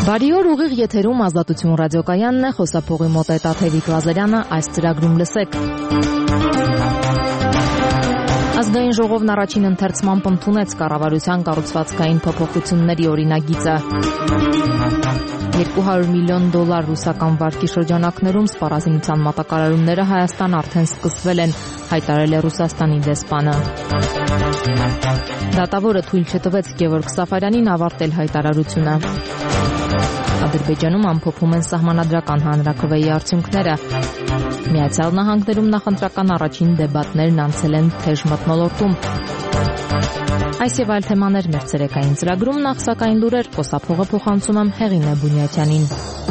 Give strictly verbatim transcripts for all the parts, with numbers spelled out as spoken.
Բարի օր, ուղիղ եթերում Ազատություն ռադիոկայանն է, խոսափողի մոտ է Տաթևիկ Լազարյանը, այս ծրագրում լսեք։ Ազգային ժողովն առաջին ընթերցմամբ ընդունեց կառավարության կառուցվածքային փոփոխությունների օրինագիծը։ երկու հարյուր միլիոն դոլար ռուսական վարկի շրջանակներում սպառազինության մատակարարումները Հայաստան արդեն սկսվել են, հայտարարել է Ռուսաստանի դեսպանը։ Դատավորը թույլ չտվեց Գևորգ Սաֆարյանին ավարտել հայտարարությունը։ Ադրբեջանում ամփոփում են սահմանադրական հանրաքվեի արդյունքները։ Միացյալ Նահանգներում նախընտրական առաջին դեբատներն անցել են թեժ մթնոլորտում։ Այս եւ այլ թեմաներ մեր ցերեկային ծրագրում, նախ սակայն լուրեր, խոսափողը փոխանցում եմ Հեղինե Բունյատյանին։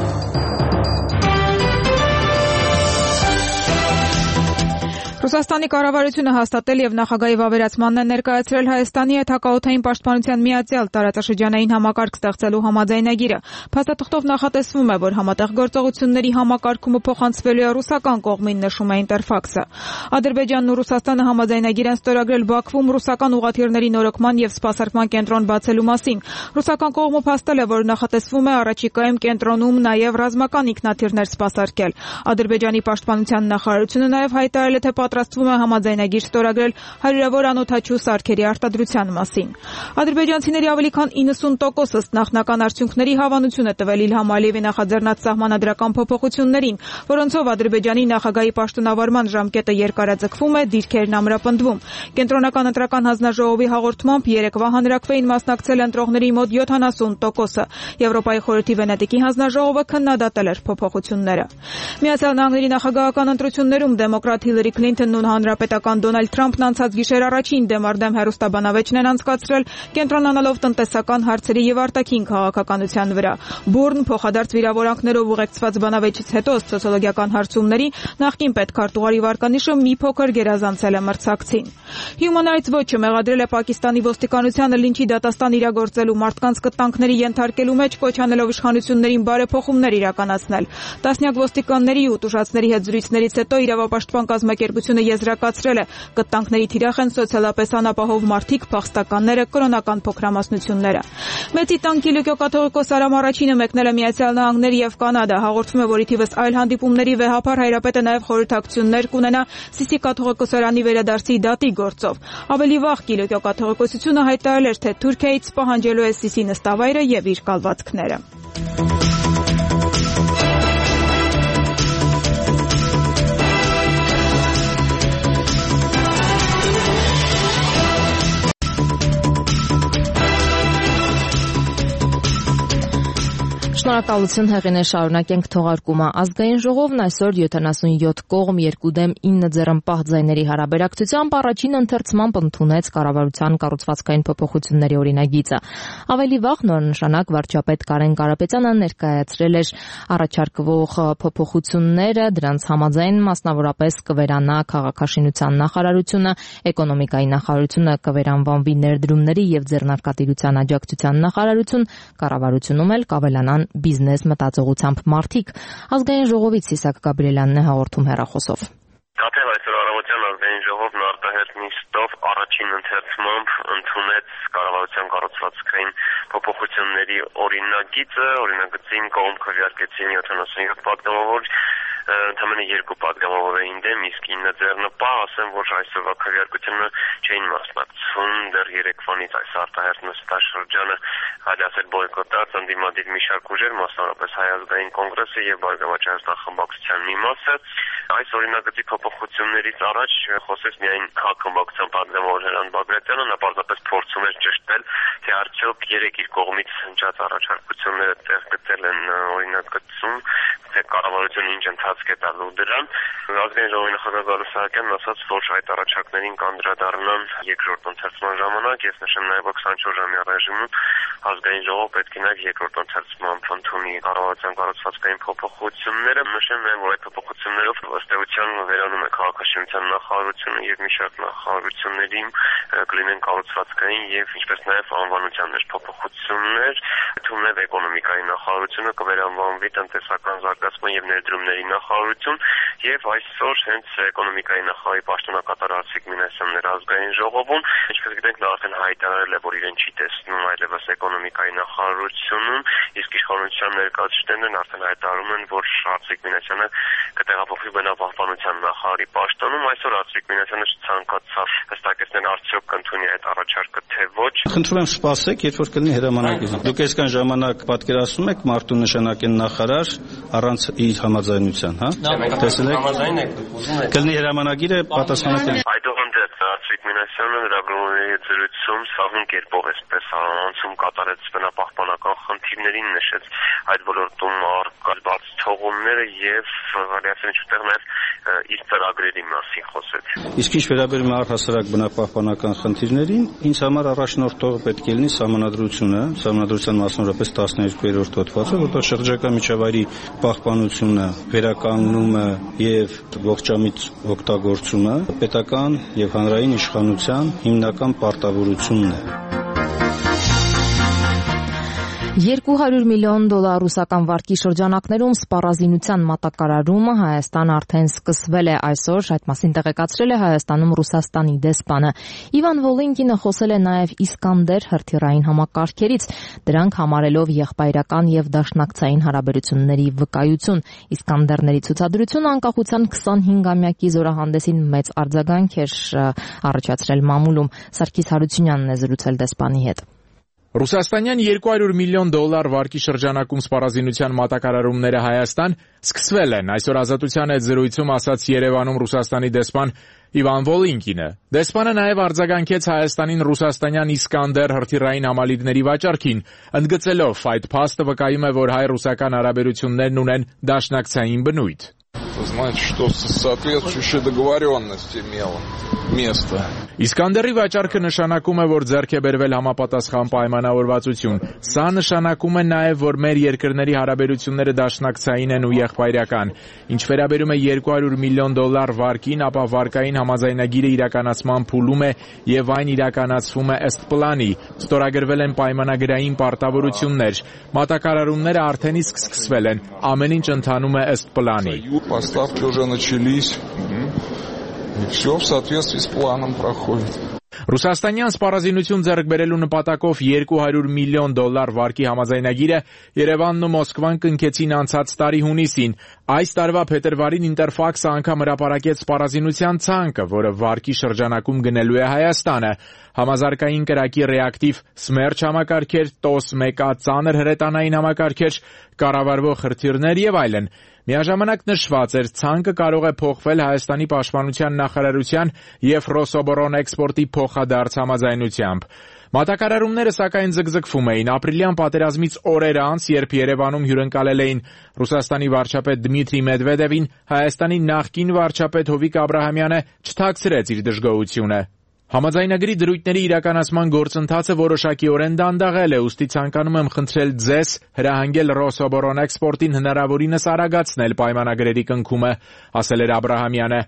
Ռուսաստանի կառավարությունը հաստատել եւ նախագահի վավերացմանն է ներկայացրել Հայաստանի հետ հակաօդային պաշտպանության միացյալ տարածաշրջանային համակարգ ստեղծելու համաձայնագիրը։ Փաստաթղթով նախատեսվում է, որ համատեղ գործողությունների համակարգումը փոխանցվելու է ռուսական կողմին, նշում է Ինտերֆաքսը։ Ադրբեջանն ու Ռուսաստանը համաձայնագիր են ստորագրել Բաքվում ռուսական ուղղաթիռների նորոգման եւ սպասարկման կենտրոն բացելու մասին։ Ռուսական կողմը փաստել է, որ նախատեսվում է առաջիկայում կենտրոնում նաեւ ռազմական ինքնաթիռներ սպասարկել։ Ադրբեջանի պաշտպանության նախարարությունը նաեւ հայտարարել է, թե պատրաստվում է համաձայնագիր ստորագրել հարյուրավոր անօդաչու սարքերի արտադրության մասին։ Ադրբեջանցիների ավելի քան իննսուն տոկոսը ըստ նախնական արդյունքների հավանություն է տվել Իլհամ Ալիևի նախաձեռնած սահմանադրական փոփոխություններին, որոնցով Ադրբեջանի նախագահի պաշտոնավարման ժամկետը երկարաձգվում է, դիրքերն ամրապնդվում։ Կենտրոնական ընտրական հանձնաժողովի հաղորդմամբ երեկվա հանրաքվեին մասնակցել ընտրողների մոտ յոթանասուն տոկոսը։ Եվրոպայի խորհրդի Վենետիկի հանձնաժողովը քննադատել էր փոփոխությունները։ Միացյալ Նահանգների նախագահական ընտրություններում դեմոկրատ Հիլարի Քլինթոնն ու հանրապետական Դոնալդ Թրամփն անցած գիշեր առաջին դեմարդեմ հեռուստաբանավեճն են անցկացրել, կենտրոնանալով տնտեսական հարցերի եւ արտաքին քաղաքականության վրա։ Բուրն փոխադարձ վիրավորանքներով ուղեկցված բանավեճից հետո սոցիոլոգիական հարցումների նախկին պետքարտուղարի վարկանիշը մի փոքր գերազանցել է մրցակցին։ Human Rights Watch-ը մեղադրել է Պակիստանի ոստիկանությանը լինչի դատաստան իրագործելու, մարդկանց կտանքների ենթարկելու մեջ կոչ անելով իշխանություններին բարեփոխումներ իրականացնել։ Տասնյակ ոստիկանների ու տուժածների հետ զրույցներից հետո իրավապաշտպան կազմակերպությունը եզրակացրել է, կտանքների թիրախ են սոցիալապես անապահով մարդիկ, փախստականները, կրոնական փոքրամասնությունները։ Մեծի տան Կիլիկիո կաթողիկոս Արամ առաջինը մեկնել է Միացյալ Նահանգներ եւ Կանադա։ Հաղորդվում է, որ ի թիվս այլ հանդիպումների վեհապար հայրապետը նաեւ խորհրդակցություններ կունենա Սիսի կաթողիկոսարանի վերադարձի դատի գործով։ Ավելի վաղ Կիլիկիո կաթողիկոսությունը հայտարարել էր, թե Թուրքիայից պահանջելու է Սիսի նստավայրը եւ իր կալվածքները։ Շնորհակալություն Հեղինե, շարունակենք թողարկումը։ Ազգային ժողովն այսօր յոթանասունյոթ կողմ երկու դեմ ինը ձեռնպահ ձայների հարաբերակցությամբ առաջին ընթերցմամբ ընդունեց կառավարության կառուցվածքային փոփոխությունների օրինագիծը։ Ավելի վաղ նորանշանակ վարչապետ Կարեն Կարապետյանը ներկայացրել էր առաջարկվող փոփոխությունները, դրանց համաձայն մասնավորապես կվերանա քաղաքաշինության նախարարությունը, էկոնոմիկայի նախարարությունը կվերանվանվի ներդրումների եւ ձեռնարկատիրության աջակցության նախարարություն, կառավարությունում էլ կավելանան բիզնես մտածողությամբ մարդիկ։ Ազգային ժողովից Սիսակ Գաբրիելյանն է հաղորդում հեռախոսով։ Թեև այսօր առավոտյան ազգային ժողովն արտահերթ նիստով առաջին ընթերցմամբ ընդունեց կառավարության կառուցվածքային փոփոխությունների օրինագիծը, օրինագծին կողմ քվեարկեցին յոթանասունյոթ պատգամավոր, ընդամենը երկու պատգամավոր էին դեմ, իսկ ինը ձեռնպահ, ասեմ, որ այսօրվա քվեարկությունը չէին մասնակցում, դեռ երեկվանից այս արտահերթ նստաշրջանը հաջացել բոյկոտած ընդդիմադիր մի շարք ուժեր, մասնավորապես Հայ ազգային կոնգրեսը եւ Բարգավաճ խմբակցության մի մասը։ Այս օրինագծի փոփոխություններից առաջ խոսեց միայն քաղաքական պատգամավոր Հրանտ Բագրատյանը, նա պարզապես փորձում էր ճշտել, թե արդյոք երեք իր կողմից հնչած առաջարկությունները տեղ գտել են օրինագծում, թե կառավարությունը ինչ ընթացք է տալու դրան։ Ազգային ժողովի նախագահ Գալուստ Սահակյանն ասաց, որ այդ առաջարկներին կանդրադառնան երկրորդ ընթերցման ժամանակ, ես նշեմ նաև որ քսանչորս ժամյա ռեժիմում ազգային ժողովը պետք է նաև երկրորդ ընթերցման ընդունի կառավարության կառուցվածքային փոփոխությունները։ Նշեմ նաև, որ այդ փոփոխություններով ըստ էության վերանում է քաղաքաշինության նախարարությունը եւ մի շարք նախարարությունների կլինեն կառուցվածքային եւ ինչպես նաև անվանության մեջ փոփոխություններ, թվում է էկոնոմիկայի նախարարությունը կվերանվանվի տնտեսական զարգացման եւ ներդրումների նախարարություն եւ այսօր հենց էկոնոմիկայի նախարարի պաշտոնակատար Արծիկ Մինասյանն էր ազգային ժողովում, ինչպես գիտենք նա արդեն հայտարարել է, որ իրեն չի տեսնում այլևս էկոնոմիկայի նախարարությունում, իսկ իշխանության ներկայացուցիչներն արդեն հայտարարում են, որ Արծիկ Մինասյանը կտեղափոխվի բնապահպանության նախարարի պաշտոնում։ Այսօր Արծիկ Մինասյանը ցանկացավ հստակեցնել արդյոք կընդունի այդ առաջարկը թե ոչ։ Խնդրում եմ սպասեք, երբ որ կլինի հրամանագիր։ Դուք այսքան ժամանակ պատկերացնում եք մարդու նշանակեն նախարար առանց իր համաձայնության, հա? Տեսել եք։ Կլինի հրամանագիրը պատասխանատու։ Այդուհանդերձ Արծիկ Մինասյանը լրագրողների զրույցում սահուն կերպով այսպես անցում կատարեց բնապահպանական խնդիրներին, նշեց այդ ոլորտում առկա բաց թողումները եւ ռադիացիոն չտեղ նաեւ իր ծրագրերի մասին խոսեց։ Իսկ ինչ վերաբերում է առհասարակ բնապահպանական խնդիրներին, ինձ համար առաջնորդողը պետք է լինի սահմանադրությունը, սահմանադրության մասնավորապես տասներկուերորդ հոդվածը, որտեղ շրջակա միջավայրի պահպանությունը, վերականգնումը եւ ողջամիտ օգտագործումը պետական եւ հանրային իշխանության հիմնական պարտավորությունն է։ երկու հարյուր միլիոն դոլար ռուսական վարկի շրջանակներում սպառազինության մատակարարումը Հայաստան արդեն սկսվել է այսօր, այդ մասին տեղեկացրել է Հայաստանում Ռուսաստանի դեսպանը։ Իվան Վոլինկինը խոսել է նաև Իսկանդեր հրթիռային համակարգերից, դրանք համարելով եղբայրական եւ դաշնակցային հարաբերությունների վկայություն։ Իսկանդերների ցուցադրությունը անկախության քսանհինգամյակի զորահանդեսին մեծ արձագանք էր առաջացրել մամուլում։ Սարգիս Հարությունյանն է զրուցել դեսպանի հետ։ Ռուսաստանյան երկու հարյուր միլիոն դոլար վարկի շրջանակում սպառազինության մատակարարումները Հայաստան սկսվել են։ Այսօր Ազատության հետ զրույցում ասաց Երևանում Ռուսաստանի դեսպան Իվան Վոլինկինը։ Դեսպանը նաև արձագանքեց Հայաստանին ռուսաստանյան Իսկանդեր հրթիռային համալիրների վաճառքին, ընդգծելով այդ փաստը վկայում է, որ հայ-ռուսական հարաբերություններն ունեն դաշնակցային բնույթ։ Знаете, что соответствующие договоренности имело место. Իսկանդերի վաճառքը նշանակում է, որ ձեռք է բերվել համապատասխան պայմանավորվածություն։ Սա նշանակում է նաև, որ մեր երկրների հարաբերությունները դաշնակցային են ու եղբայրական։ Ինչ վերաբերում է երկու հարյուր միլիոն դոլար վարկին, ապա վարկային համաձայնագիրը իրականացման փուլում է եւ այն իրականացվում է ըստ պլանի։ Ստորագրվել են պայմանագրային պարտավորություններ։ Մատակարարումները արդեն իսկ սկսվել են։ Ամեն ինչ ընթանում է ըստ պլանի։ Поставки уже начались. И все в соответствии с планом проходит. Ռուսաստանյան սպառազինություն ձեռք բերելու նպատակով երկու հարյուր միլիոն դոլար վարկի համաձայնագիրը Երևանն ու Մոսկվան կնքեցին անցած տարի հունիսին։ Այս տարվա փետրվարին Ինտերֆաքսը անգամ հրապարակեց սպառազինության ցանկը, որը վարկի շրջանակում գնելու է Հայաստանը։ Համազարգային կրակի ռեակտիվ Սմերչ համակարգեր, տոս մեկ A ծանր հրետանային համակարգեր, կառավարվող հրթիռներ եւ այլն։ Միաժամանակ նշված էր, ցանկը կարող է փոխվել Հայաստանի պաշտպանության նախարարության եւ Ռոսոբոռոնէքսպորտի փոխադարձ համաձայնությամբ։ Մատակարարումները սակայն ձգձգվում էին ապրիլյան պատերազմից օրեր անց, երբ Երևանում հյուրընկալել էին Ռուսաստանի վարչապետ Դմիտրի Մեդվեդևին, Հայաստանի նախկին վարչապետ Հովիկ Աբրահամյանը չթաքցրեց իր դժգոհությունը։ Համաձայնագրի դրույթների իրականացման գործընթացը որոշակիորեն դանդաղել է, ուստի ցանկանում եմ խնդրել ձեզ հրահանգել Ռոսոբոռոնէքսպորտին հնարավորինս արագացնել պայմանագրերի կնքումը, ասել էր Աբրահամյանը։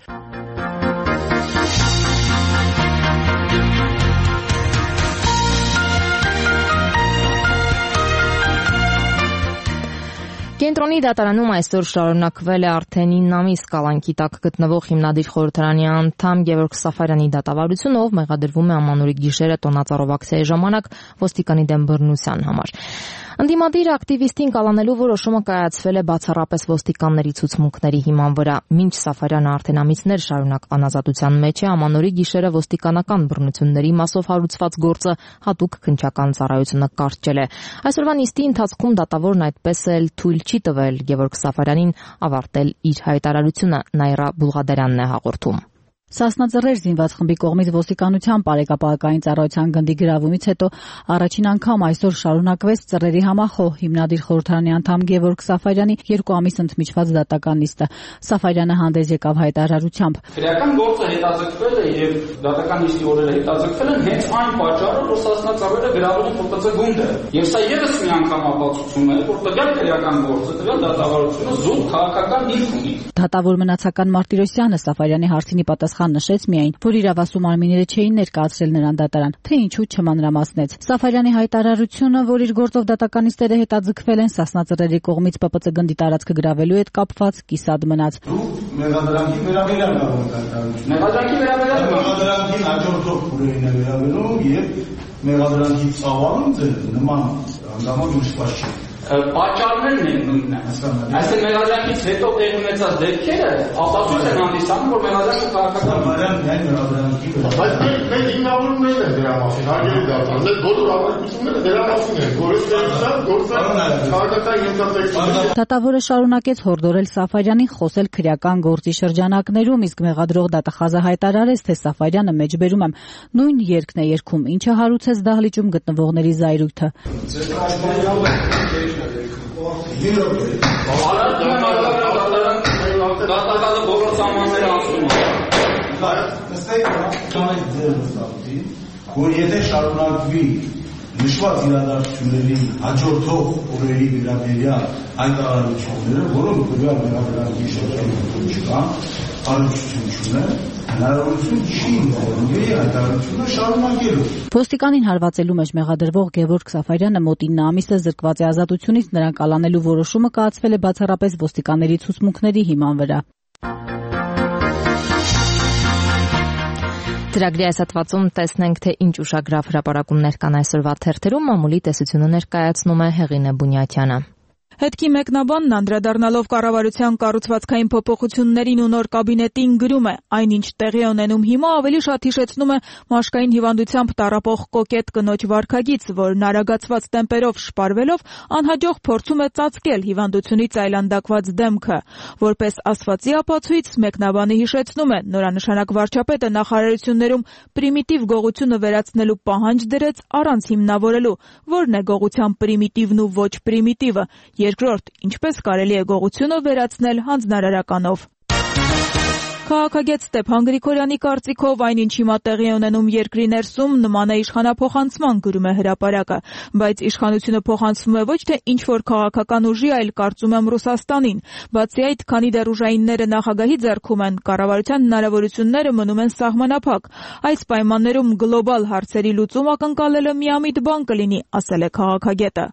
Կենտրոնի դատարանում այսօր շարունակվել է արդեն ինը ամիս կալանքի տակ գտնվող հիմնադիր խորհրդարանի անդամ Գևորգ Սաֆարյանի դատավարությունը, ով մեղադրվում է ամանորի գիշերը տոնածառով ակցիայի ժամանակ ոստիկանի դեմ բռնության համար։ Ընդդիմադիր ակտիվիստին կալանելու որոշումը կայացվել է բացառապես ոստիկանների ցուցմունքների հիման վրա։ Մինչ Սաֆարյանը արդեն ամիսներ շարունակ անազատության մեջ է, ամանորի գիշերը ոստիկանական բռնությունների մասով հարուցված գործը հատուկ քննչական ծառայությունը կարճել է։ Այսօրվա նիստի ընթացքում դատավորն այդպես էլ թույլ չի տվել Գևորգ Սաֆարյանին ավարտել իր հայտարարությունը, Նայրա Բուլղադարյանն է հաղորդում։ Սասնաձեռեր զինված խմբի կողմից ոստիկանության բարեկապահական ծառայության գնդի գրավումից հետո առաջին անգամ այսօր շարունակվեց ծռերի համախոհ հիմնադիր խորհրդարանի անդամ Գևորգ Սաֆարյանի երկու ամիս ընդմիջված դատական նիստը։ Սաֆարյանը հանդես եկավ հայտարարությամբ. Քրեական գործը հետաձգվել է եւ դատական նիստի օրերը հետաձգվել են հենց այն պատճառով, որ սասնաձեռերը գրավում են Ֆ Տ Ց գունդը։ Եվ սա եւս մի անգամ ապացուցում է, որ տվյալ քրեական գործը, տվյալ դատավարությունը զուտ քաղաքական նյութ ունի։ Դատավոր մնացական Մարտիրոսյանը Սաֆարյանի հարցինի պատասխան Ալիխան նշեց միայն, որ իրավասու մարմինները չէին ներկայացրել նրան դատարան, թե ինչու չմանրամասնեց։ Սաֆարյանի հայտարարությունը, որ իր գործով դատականիստերը հետաձգվել են Սասնա ծռերի կողմից Պ Պ Ց գնդի տարածքը գրավելու հետ կապված, կիսատ մնաց։ Մեղադրանքի վերաբերյալ կարող եք հայտարարություն։ Մեղադրանքի վերաբերյալ մեղադրանքին հաջորդող փուլերին է վերաբերում եւ մեղադրանքի ծավալում ձեր նման հանգամանք նշված չէ։ Պատճառներն են նույնն։ Այսինքն մեղադրանքից հետո տեղ ունեցած դեպքերը ապացույց են հանդիսանում, որ մեղադրանքը քաղաքական միայն մեղադրանքի վրա։ Բայց մենք հիմնավորումներն են դրա մասին, հարգելի դատան, մեր բոլոր ապացույցները դրա մասին են, գործերության, գործական քաղաքական ենթատեքստը։ Դատավորը շարունակեց հորդորել Սաֆարյանին խոսել քրեական գործի շրջանակներում, իսկ մեղադրող դատախազը հայտարարեց, թե Սաֆարյանը մեջբերում եմ նույն երգն է երգում, ինչը հարուցեց դահլիճում գտնվողների զայրույթը։ Դատականը բոլոր սահմանները ասում է։ Որ եթե շարունակվի նշված իրադարձությունների հաջորդող օրերի վերաբերյալ հայտարարությունները, որոնք գրյալ մեղադրանքի շրջանում չկան, առնչություն չունեն, հնարավորություն չի ունի հայտարարությունը շարունակելու։ Ոստիկանին հարվածելու մեջ մեղադրվող Գևորգ Սաֆարյանը մոտ ինը ամիս է զրկված է ազատությունից, նրան կալանելու որոշումը կայացվել է բացառապես ոստիկանների ցուցմունքների հիման վրա։ Ծրագրի այս հատվածում տեսնենք, թե ինչ ուշագրավ հրապարակումներ կան այսօրվա թերթերում, մամուլի տեսությունը ներկայացնում է Հեղինե Բունյաթյանը։ Հետքի մեկնաբանն անդրադառնալով կառավարության կառուցվածքային փոփոխություններին ու նոր կաբինետին գրում է. այնինչ տեղի ունենում հիմա ավելի շատ հիշեցնում է մաշկային հիվանդությամբ տառապող կոկետ կնոջ վարքագիծ, որն արագացված տեմպերով շպարվելով անհաջող փորձում է ծածկել հիվանդությունից այլանդակված դեմքը։ Որպես ասվածի ապացույց մեկնաբանը հիշեցնում է, նորանշանակ վարչապետը նախարարություններում պրիմիտիվ գողությունը վերացնելու պահանջ դրեց առանց հիմնավորելու, որն է գողության պրիմիտիվն ու ոչ պրիմիտիվը։ Երկրորդ, ինչպես կարելի է գողությունը վերացնել հանձնարարականով։ Քաղաքագետ Ստեփան Գրիգորյանի կարծիքով այն ինչ հիմա տեղի է ունենում երկրի ներսում նման է իշխանափոխանցման, գրում է հրապարակը, բայց իշխանությունը փոխանցվում է ոչ թե ինչ-որ քաղաքական ուժի, այլ կարծում եմ Ռուսաստանին։ Բացի այդ, քանի դեռ ուժայինները նախագահի ձեռքում են, կառավարության հնարավորությունները մնում են սահմանափակ։ Այս պայմաններում գլոբալ հարցերի լուծում ակնկալելը միամիտ բան կլինի, ասել է քաղաքագետը։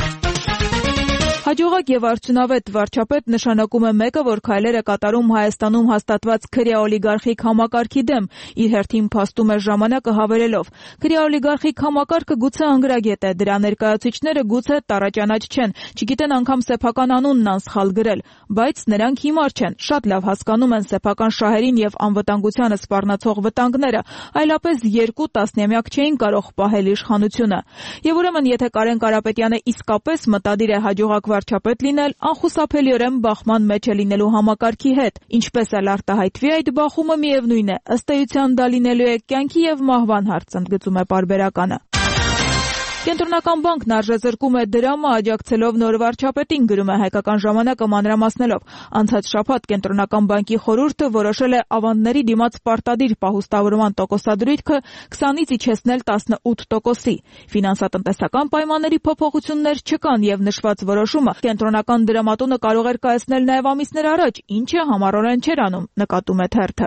Հաջողակ եւ արդյունավետ վարչապետ նշանակում է մեկը, որ քայլեր է կատարում Հայաստանում հաստատված քրեաօլիգարխիկ համակարգի դեմ, իր հերթին փաստում է ժամանակը հավելելով. քրեաօլիգարխիկ համակարգը գուցե անգրագետ է, դրա ներկայացուցիչները գուցե տառաճանաչ չեն, չգիտեն անգամ սեփական անունն անսխալ գրել, բայց նրանք հիմար չեն, շատ լավ հասկանում են սեփական շահերին եւ անվտանգությանը սպառնացող վտանգները, այլապես երկու տասնամյակ չէին կարող պահել իշխանությունը։ Եվ ուրեմն, եթե Կարեն Կարապետյանը իսկապես մտադիր է հաջողակ վարչապետ լինել, անխուսափելիորեն բախման մեջ է լինելու համակարգի հետ, ինչպես էլ արտահայտվի այդ բախումը միևնույն է, ըստ էության դա լինելու է կյանքի եւ մահվան հարց, ընդգծում է պարբերականը։ Կենտրոնական բանկն արժեզրկում է դրամը աջակցելով նոր վարչապետին, գրում է Հայկական ժամանակը մանրամասնելով։ Անցած շաբաթ Կենտրոնական բանկի խորհուրդը որոշել է ավանդների դիմաց պարտադիր պահուստավորման տոկոսադրույթը քսանից իջեցնել տասնութ տոկոսի։ Ֆինանսատնտեսական պայմանների փոփոխություններ չկան եւ նշված որոշումը Կենտրոնական դրամատունը կարող էր կայացնել նաեւ ամիսներ առաջ, ինչը համառորեն չէր անում, նկատում է թերթը։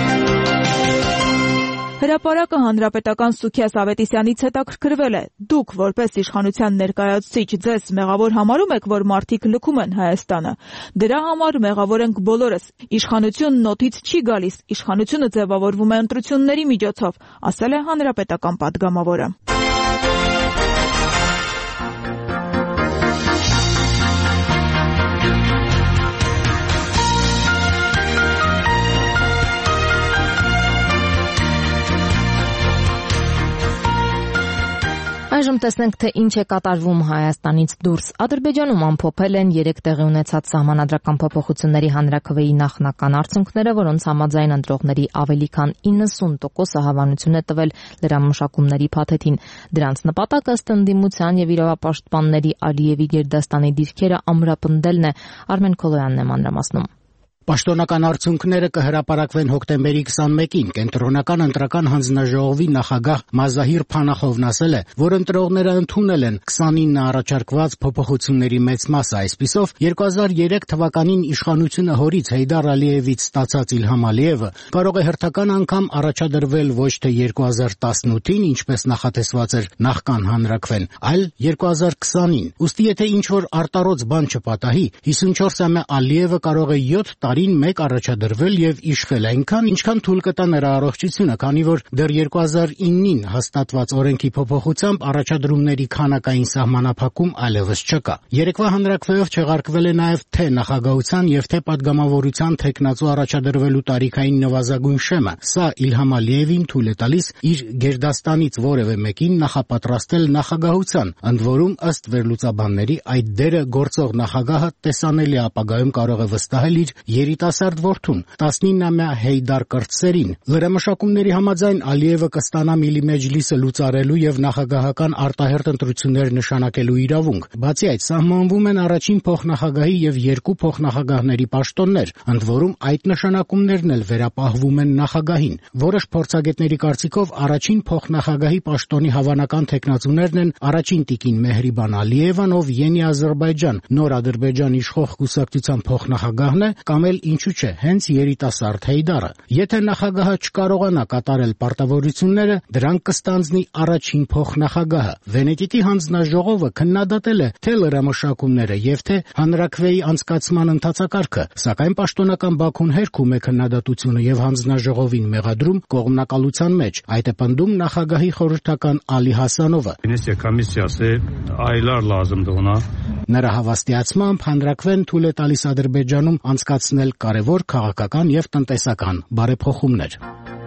Հրապարակը հանրապետական Սուքիաս Ավետիսյանից հետաքրքրվել է. Դուք որպես իշխանության ներկայացուցիչ ձեզ մեղավոր համարում եք, որ մարդիկ լքում են Հայաստանը։ Դրա համար մեղավոր ենք բոլորս։ Իշխանությունն օդից չի գալիս, իշխանությունը ձևավորվում է ընտրությունների միջոցով, ասել է հանրապետական պատգամավորը։ Այժմ տեսնենք, թե ինչ է կատարվում Հայաստանից դուրս։ Ադրբեջանում ամփոփել են երեք տեղի ունեցած սահմանադրական փոփոխությունների հանրաքվեի նախնական արդյունքները, որոնց համաձայն ընտրողների ավելի քան իննսուն տոկոսը հավանություն է տվել լրամշակումների փաթեթին։ Դրանց նպատակը ըստ ընդդիմության եւ իրավապաշտպանների Ալիևի Գերդաստանի դիրքերը ամրապնդելն է։ Արմեն Քոլոյանն է մանրամասնում։ Պաշտոնական արդյունքները կհրապարակվեն հոկտեմբերի քսանմեկին։ Կենտրոնական ընտրական հանձնաժողովի նախագահ Մազահիր Փանախովն ասել է, որ ընտրողները ընդունել են քսանինը առաջարկված փոփոխությունների մեծ մասը, այսպիսով երկու հազար երեք թվականին իշխանությունը հորից Հեյդար Ալիևից ստացած Իլհամ Ալիևը կարող է հերթական անգամ առաջադրվել ոչ թե երկու հազար տասնութին, ինչպես նախատեսված էր նախքան հանրաքվեն, այլ երկու հազար քսանին։ Ուստի եթե ինչ-որ արտառոց բան չպատահի, հիսունչորսամյա Ալիևը կարող է յոթ տարին մեկ առաջադրվել եւ իշխել այնքան, ինչքան թույլ կտա նրա առողջությունը, քանի որ դեռ երկու հազար իննին հաստատված օրենքի փոփոխությամբ առաջադրումների քանակային սահմանափակում այլևս չկա։ Երեկվա հանրաքվեով չեղարկվել է նաեւ թե նախագահության եւ թե падգամավորության թեկնածու առաջադրվելու տարիքային նվազագույն շեմը։ Սա Իլհամ Ալիևին թույլ է տալիս իր գերդաստանից որևէ մեկին նախապատրաստել նախագահության, ընդ որում ըստ վերլուծաբանների այդ դերը գործող նախագահը տեսանելի ապագայում կարող է վստահել իր երիտասարդ որդուն, տասնինամյա Հեյդար Կրտսերին։ Լրամշակումների համաձայն Ալիևը կստանա Միլի Մեջլիսը լուծարելու եւ նախագահական արտահերթ ընտրություններ նշանակելու իրավունք։ Բացի այդ, սահմանվում են առաջին փոխնախագահի եւ երկու փոխնախագահների պաշտոններ, ընդ որում այդ նշանակումներն էլ վերապահվում են նախագահին։ Որոշ փորձագետների կարծիքով առաջին փոխնախագահի պաշտոնի հավանական թեկնածուներն են առաջին տիկին Մեհրիբան Ալիևան, ով Յենի Ադրբեջան, Նոր Ադրբեջան իշխող կուսակցության փոխնախագահն է, կամ էլ ինչու՞ չէ, հենց երիտասարդ Հեյդարը։ Եթե նախագահը չկարողանա կատարել պարտավորությունները, դրանք կստանձնի առաջին փոխնախագահը։ Վենետիկի հանձնաժողովը քննադատել է թե լրամշակումները եւ թե հանրաքվեի անցկացման ընթացակարգը, սակայն պաշտոնական Բաքուն հերքում է քննադատությունը եւ հանձնաժողովին մեղադրում կողմնակալության մեջ։ Այդ է պնդում նախագահի խորհրդական Ալի Հասանովը։ Նրա հավաստիացմամբ հանրաքվեն թույլ է տալիս Ադրբեջանում անցկացնել կարևոր քաղաքական եւ տնտեսական բարեփոխումներ։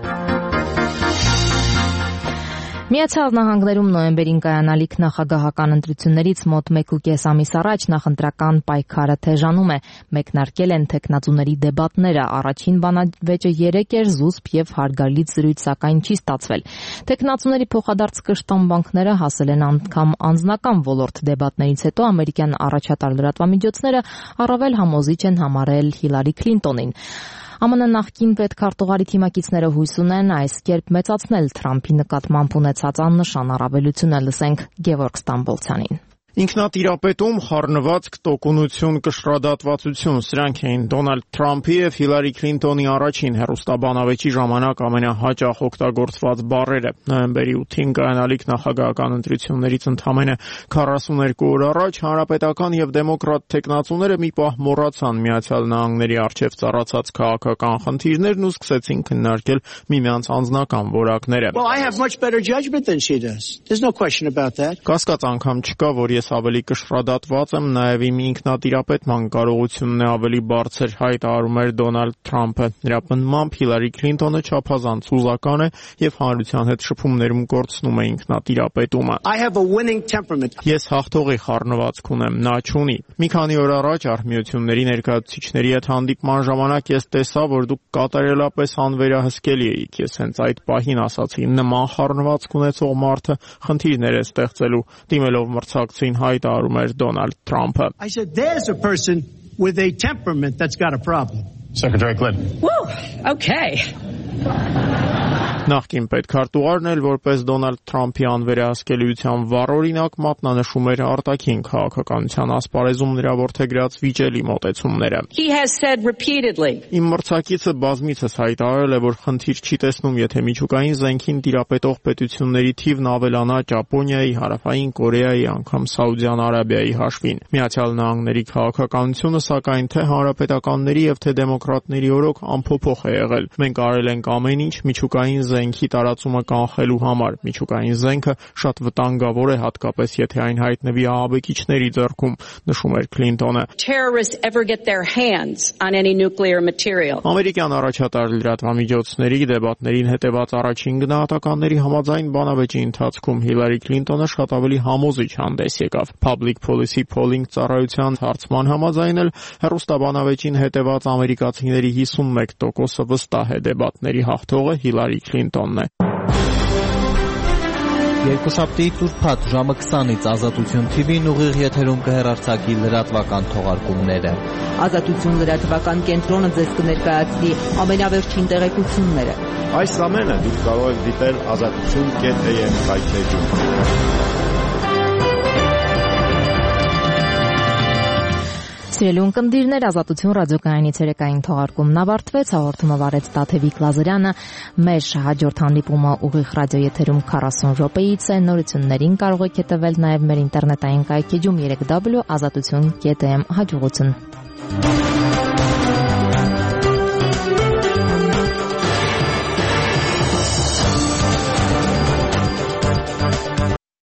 Միացյալ Նահանգներում նոյեմբերին կայանալիք նախագահական ընտրություններից մոտ մեկ ու կես ամիս առաջ նախընտրական պայքարը թեժանում է։ Մեկնարկել են թեկնածուների դեբատները։ Առաջին բանավեճը երեկ էր, զուսպ եւ հարգալից զրույց, սակայն չի ստացվել։ Թեկնածուների փոխադարձ կշտամբանքները հասել են անգամ անձնական ոլորտ դեբատներից հետո ամերիկյան առաջատար լրատվամիջոցները առավել համոզիչ են համարել Հիլարի Քլինտոնին։ ԱՄՆ նախկին պետքարտուղարի թիմակիցները հույս ունեն այս կերպ մեծացնել Թրամփի նկատմամբ ունեցած աննշան առավելությունը, լսենք Գևորգ Ստամբոլցյանին։ Ինքնատիրապետում, խառնվածք, տոկունություն, կշռադատվածություն, սրանք էին Դոնալդ Թրամփի եւ Հիլարի Քլինտոնի առաջին հեռուստաբանավեճի ժամանակ ամենահաճախ օգտագործված բառերը։ Նոյեմբերի ութին կայանալիք նախագահական ընտրություններից ընդամենը քառասուներկու օր առաջ հանրապետական եւ դեմոկրատ թեկնածուները մի պահ մոռացան Միացյալ Նահանգների առջեւ ծառացած քաղաքական խնդիրներն ու սկսեցին քննարկել միմյանց անձնական որակները։ Կասկած անգամ չկա, որ ես ավելի կշռադատված եմ, նաև իմ ինքնատիրապետման կարողությունն է ավելի բարձր, հայտարարում էր Դոնալդ Թրամփը։ Նրա պնդմամբ Հիլարի Քլինտոնը չափազանց հուզական է եւ հանրության հետ շփումներում կորցնում է ինքնատիրապետումը։ Ես հաղթողի խառնվածք ունեմ, նա չունի։ Մի քանի օր առաջ արհմիությունների ներկայացուցիչների հետ հանդիպման ժամանակ ես տեսա, որ դուք կատարելապես անվերահսկելի էիք։ Ես հենց այդ պահին ասացի, նման խառնվածք ունեցող մարդը խնդիրներ է ստեղծելու, դիմելով մրցակցին հայտարարում էր Դոնալդ Թրամփը։ I said there's a person with a temperament that's got a problem. Secretary Clinton. Woo, okay. Նախկին պետքարտուղարն էլ որպես Դոնալդ Թրամփի անվերահսկելիության վառօրինակ մատնանշում էր արտաքին քաղաքականության ասպարեզում նրա որդեգրած վիճելի մոտեցումները։ He has said repeatedly. Իմ մրցակիցը բազմիցս հայտարարել է, որ խնդիր չի տեսնում, եթե միջուկային զենքին տիրապետող պետությունների թիվն ավելանա Ճապոնիայի, Հարավային Կորեայի, անգամ Սաուդյան Արաբիայի հաշվին։ Միացյալ Նահանգների քաղաքականությունը սակայն թե հանրապետականների եւ թե դեմոկրատների օրոք անփոփոխ է եղել։ Մենք արել ենք ամեն ինչ միջուկային զենքի տարածումը կանխելու համար։ Միջուկային զենքը շատ վտանգավոր է, հատկապես եթե այն հայտնվի ահաբեկիչների ձեռքում, նշում էր Քլինտոնը։ Ամերիկյան առաջատար լրատվամիջոցների դեբատներին հետևած առաջին գնահատականների համաձայն բանավեճի ընթացքում Հիլարի Քլինտոնը շատ ավելի համոզիչ հանդես եկավ։ Public Policy Polling ծառայության հարցման համաձայն էլ հեռուստաբանավեճին հետևած ամերիկացիների հիսունմեկ տոկոսը վստահ է դեբատների հաղթողը Հիլարի Քլինտոնն է։ Երկուշաբթի տուրփաթ ժամը քսանից Ազատություն թի վին ուղիղ եթերում կհեռարձակի լրատվական թողարկումները։ Ազատություն լրատվական կենտրոնը ձեզ կներկայացնի ամենավերջին տեղեկությունները։ Այս ամենը դուք կարող եք դիտել ազատություն կետ է եմ կայքեջում։ Սիրելի ունկնդիրներ, Ազատություն ռադիոկայանի ցերեկային թողարկումն ավարտվեց, հաղորդումը վարեց Տաթևիկ Լազարյանը, մեր հաջորդ հանդիպումը ուղիղ ռադիոեթերում քառասուն րոպեից է, նորություններին կարող եք հետևել նաև մեր ինտերնետային կայքեջում երեք w ազատություն կետ am հաջողություն։